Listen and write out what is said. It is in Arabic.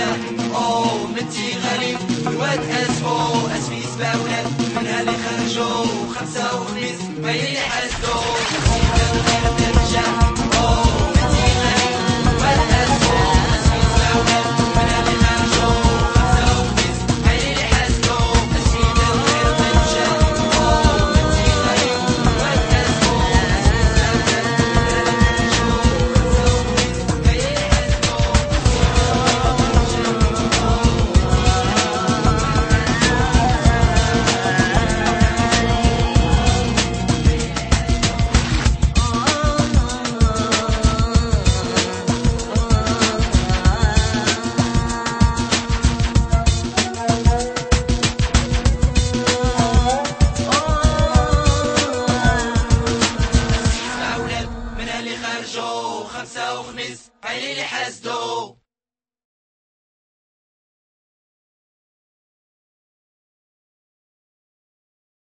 النجاح. او منتي غريب الواد اسمي سبع ولاد منها اللي خرجوا خمسة وخميس ما اللي حسوا سيدة الخير بلا النجاح. او منتي غريب الواد اسمي سبع ولاد منها اللي خرجوا خمسة وخميس ما اللي حسوا سيدة الخير بلا النجاح. او منتي غريب الواد اسمي سبع ولاد منها اللي خرجوا خمسة وخميس ما اللي حسوا. من اللي خرجوا خمسة وخميس عيلي اللي حسدوا.